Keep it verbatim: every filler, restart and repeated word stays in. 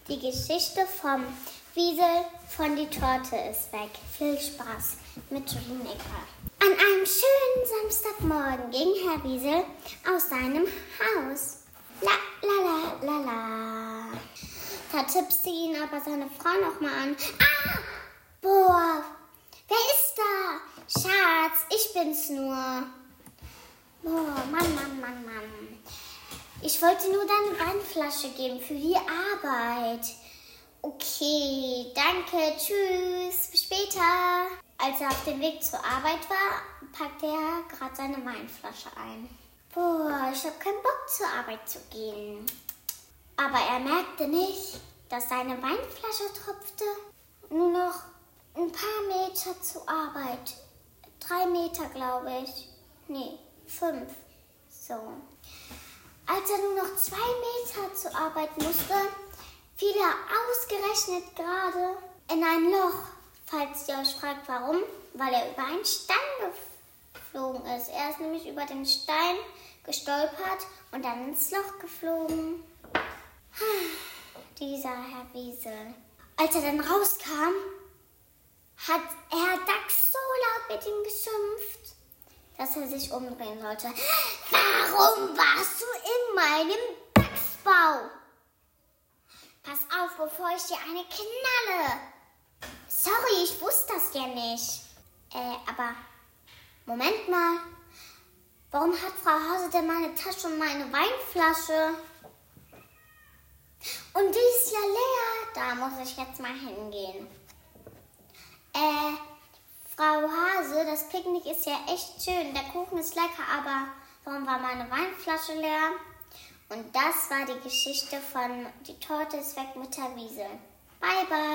Die Geschichte vom Wiesel von die Torte ist weg. Viel Spaß mit Rineka. An einem schönen Samstagmorgen ging Herr Wiesel aus seinem Haus. La la la la la. Da tippste ihn aber seine Frau noch mal an. Ah, boah, wer ist da? Schatz, ich bin's nur. Boah, Mann, Mann, Mann, Mann. Ich wollte nur deine Weinflasche geben für die Arbeit. Okay, danke, tschüss, bis später. Als er auf dem Weg zur Arbeit war, packte er gerade seine Weinflasche ein. Boah, ich habe keinen Bock zur Arbeit zu gehen. Aber er merkte nicht, dass seine Weinflasche tropfte. Nur noch ein paar Meter zur Arbeit. Drei Meter, glaube ich. Nee, fünf. So. Als er nur noch zwei Meter zur Arbeit musste, fiel er ausgerechnet gerade in ein Loch. Falls ihr euch fragt, warum? Weil er über einen Stein geflogen ist. Er ist nämlich über den Stein gestolpert und dann ins Loch geflogen. Dieser Herr Wiesel. Als er dann rauskam, hat Herr Dachs so laut mit ihm geschimpft, dass er sich umdrehen sollte. Warum warst du in meinem Dachsbau? Pass auf, bevor ich dir eine knalle. Sorry, ich wusste das ja nicht. Äh, aber Moment mal. Warum hat Frau Hase denn meine Tasche und meine Weinflasche? Und die ist ja leer. Da muss ich jetzt mal hingehen. Äh, Frau Hase, das Picknick ist ja echt schön. Der Kuchen ist lecker, aber warum war meine Weinflasche leer? Und das war die Geschichte von Die Torte ist weg mit Herr Wiesel. Bye, bye.